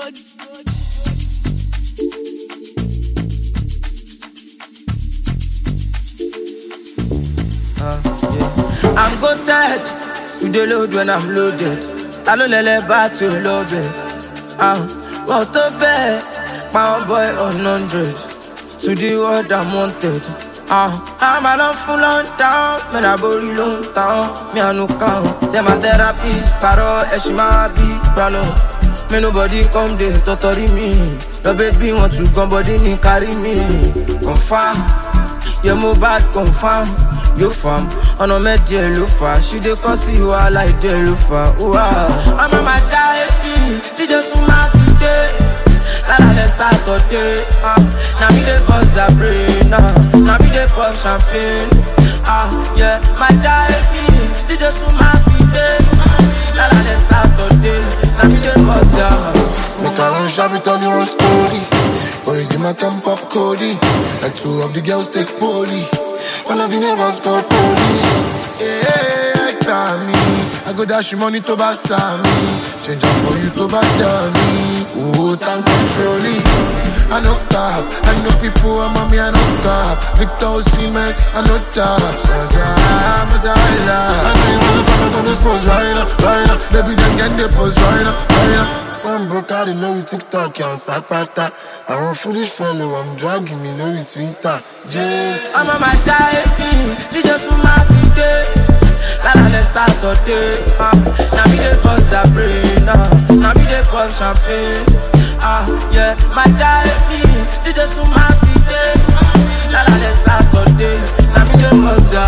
I'm goated, you dey load when I'm loaded. I don't let back to love it. Want to bet, my boy on 100. To the world I'm wanted. I'm a long full on down, man I body long down. Me I no count, them a therapist, paro, eshima be bralo. Me nobody come there, totori me. Your baby want to come, body ni carry me. Confirm, you're more bad, confirm. You fam, on a med yellow fa. She dey cause you are like yellow fa. I'm a my type, she just my feet. La let's Saturday. Now me dey bust that brain. Now me dey pop champagne. Yeah, my type, she just my feet. La let's Saturday. Now me dey bust that. Make a run shabby, tell your own story. Boys in my camp pop Cody. Like two of the girls take poly. One of the neighbors call police. Yeah, I got me. I go dash you money to buy me. Change up for you to buy me. Oh, time controlling. I know top. I know people, I'm mommy, I know top. Victor Osimhen, I know top. I know you wanna come out on this post right now. Baby, then get the post right now. Some broke out, you know, with TikTok, you on Sapata. I'm a foolish fellow, I'm dragging me, know with Twitter. I'm on my type, she just my feet. La let's Saturday. Now me dey bust that brain. Now me dey pop champagne. Yeah, my type, she just my feet. La let's Saturday. Now me dey bust that.